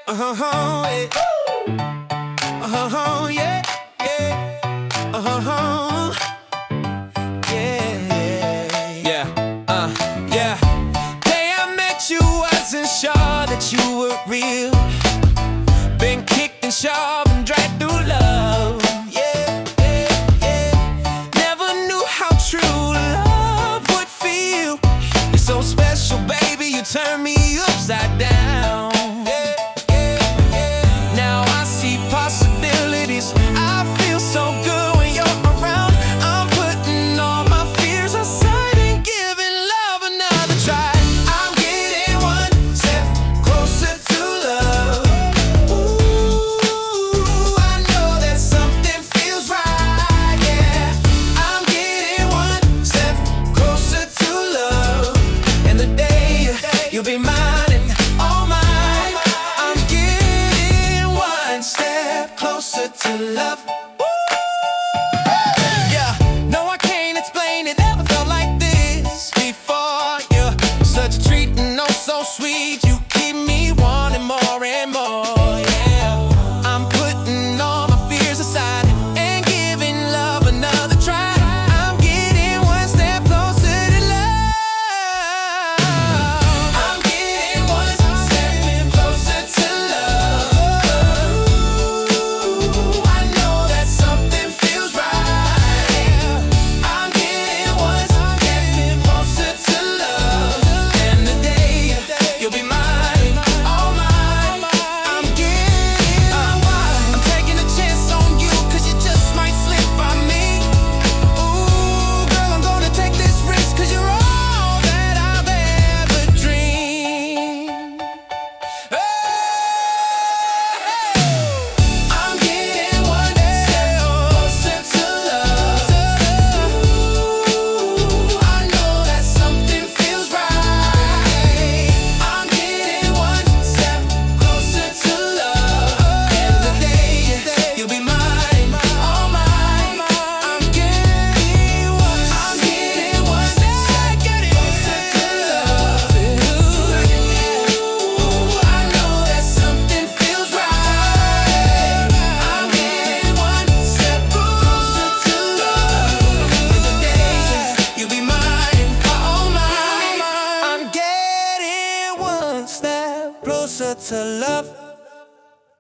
Yeah. Yeah, yeah. Yeah, yeah. Day I met you, wasn't sure that you were real. Been kicked and shoved and dragged through love. Yeah, yeah, yeah. Never knew how true love would feel. You're so special, baby, you turn me upside down. Yeah, yeah, yeah. Now I see possibilities. I feel so good when you're around. I'm putting all my fears aside and giving love another try. I'm getting one step closer to love. Ooh, I know that something feels right, yeah. I'm getting one step closer to love. And the day you'll be mine and all mine. I'm getting one step closer to love. Yeah, no, I can't explain it. Never felt like this before. You're such a treat and oh so sweet. You